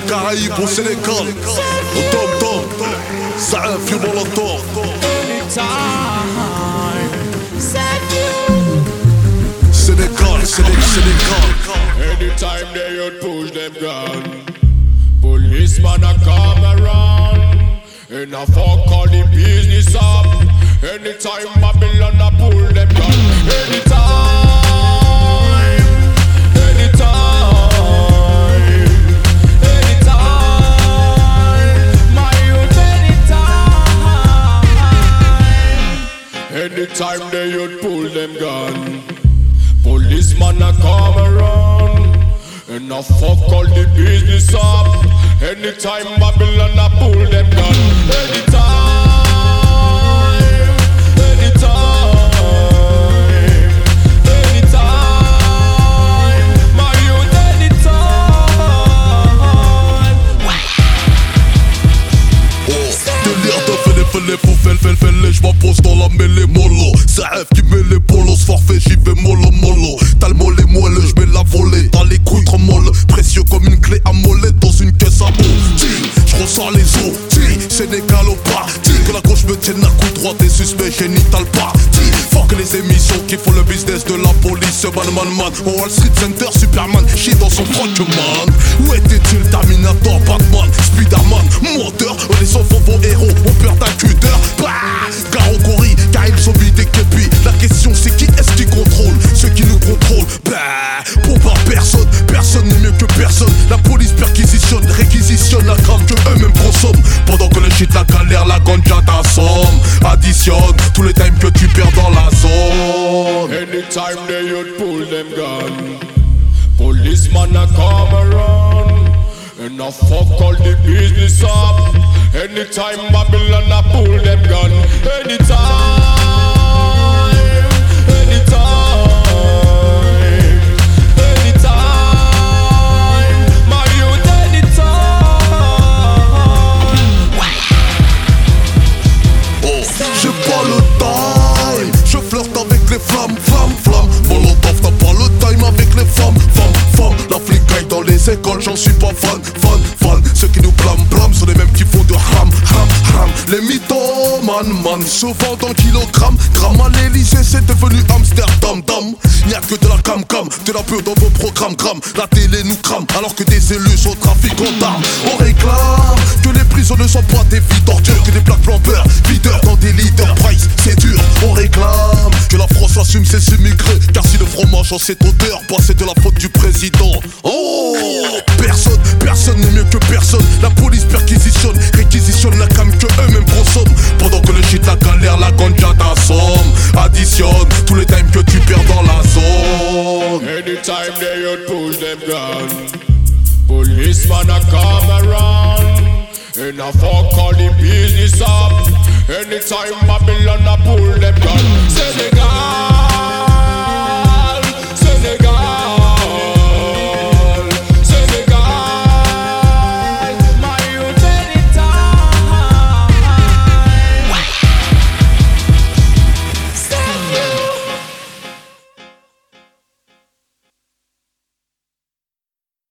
Caraïbes, au Sénégal, au Tom-Tom, Saïf, you Molotov. Sénégal, Sénégal. Anytime they would push them gun, policeman a come around, and I fuck all the business up. Anytime Babylon a pull them gun, anytime, my youth, anytime they would pull them gun. Policeman a come around, and I fuck all the business up. Anytime Babylon a pull them gun. Anytime, my youth, anytime. Délire de fêler, fêler, j'm'impose dans la mêlée mollo. Saïf qui met les polos, forfait, j'y vais mollo. T'as le mollet moelleux, j'mets la volée. Dans les couilles trop molles, précieux comme une clé à mollet dans une caisse à eau. J'ressens les os, Sénégal au parti. Que la gauche me tienne à coup droit, des suspects génital parti. Fuck les émissions qui font le business de la police. Man, au Wall Street Center, Superman chie dans son froc man. Où était-il Terminator, Batman, Spiderman, moteur, les enfants vos héros, ont peur d'accuteur. Garo Cory, car ils sont des képis. La question c'est qui est-ce qui contrôle ceux qui nous contrôlent. Pour pas personne, personne n'est mieux que personne. La police perquisitionne, réquisitionne la crame que eux-mêmes consomment. Pendant que le shit, la galère, la ganja t'assomme. Additionne tous les times que tu perds dans la zone. Anytime they would pull them gun, policeman a come around, and I fuck all the business up. Anytime Babylon a pull them gun. Anytime, my youth, anytime. J'ai pas le time, je flirte avec les flammes. Molotov t'as pas le time avec les femmes. La flicaille dans les écoles, j'en suis pas fan. Ceux qui nous blâment sont les mêmes qui font de ram. Les mythomanes, se vendent en kilogrammes. Gramme à l'Elysée, c'est devenu Amsterdam. Y'a que de la cam, de la peur dans vos programmes. La télé nous crame, alors que des élus sont trafiquants d'armes. On réclame que les prisons ne sont pas des vies d'ordures, que des plaques planteurs, videurs dans des leaders. Price, c'est dur. On réclame que la France assume ses immigrés, car si le fromage en cette odeur, c'est de la faute du président. Oh, personne n'est mieux que personne. La police perquisitionne, réquisitionne la cam que eux-mêmes consomment. Pendant que le shit, la galère, la ganja t'assomme. Additionne tous les times que tu perds dans la zone. Anytime they would push them gun, policeman a come around, and I fuck all the business up. Anytime Babylon a pull them gun. Sénégal.